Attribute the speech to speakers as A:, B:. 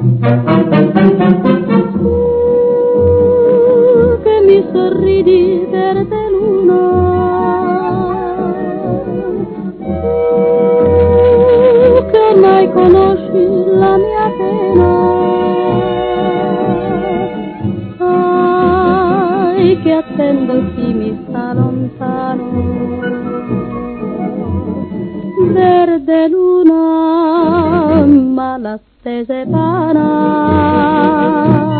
A: Che mi sorridi verde luna, che ormai conosci la mia pena, sai che attendo chi mi sta lontano. Verde luna, ma l'attesa è vana.